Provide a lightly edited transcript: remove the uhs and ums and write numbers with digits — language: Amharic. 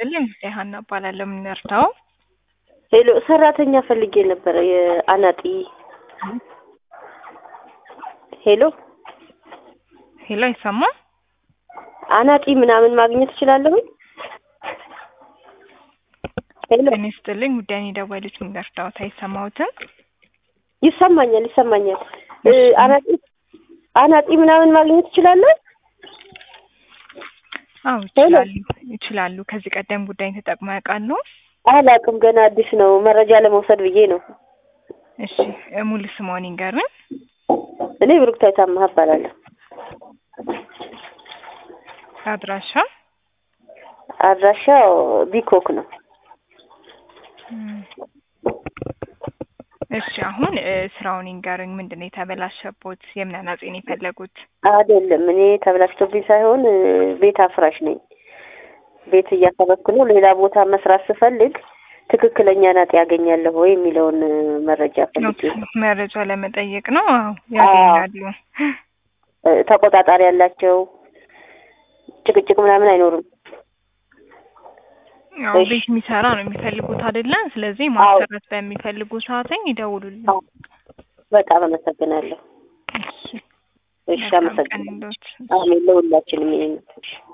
ይስጥልኝ ሀና እባላለሁ ምንርታው ሄሎ ሰራተኛ ፈልጌ ነበር የአናጢ ሄሎ ይሰማ አናጢ ምናምን ማግኘት እችላለሁ ሄሎ ይስጥልኝ ጉዳይ ደወሉት ምንርታው ታይሰማውትን ይሰማኛል አናጢ ምናምን ማግኘት እችላለሁ አው ይችላሉ ከዚህ ቀደም ጉዳይ ተጠቅመው ያውቃሉ አላውቅም ገና አዲስ ነው መረጃ ለመውሰድ ብዬ ነው እሺ ሙሉ ስሞን ይንገሩን እኔ ብሩክታይት ታማህ እባላለሁ አድራሻው ቢኮክ ነው እሺ አሁን ስራውን ይንገሩኝ ምንድነው የተበላሸቦት የምናናጺ ነው የፈለጉት አይደለም እኔ ተበላሽቶብኝ ሳይሆን ቤት አፍራሽ ነኝ ቤት እያሰበኩ ነው ሌላ ቦታ መስራት ስፈልግ ትክክለኛ ናጥ ያገኛለሁ ወይ የሚለውን መረጃ ለመጠየቅ ነው ያገኛሉ ተቆጣጣሪ ያላቸው ጭቅጭቅ ምናምን አይኖርም ያው ቤት የሚሰራ ነው የሚፈልጉት አይደለ ስለዚህ ማሰራት በሚፈልጉ ሰዓተኝ ይደውሉልኝ በጣም አመሰግናለሁ እሺ አመሰግናለሁ አሜን ለሁላችንም ይሄን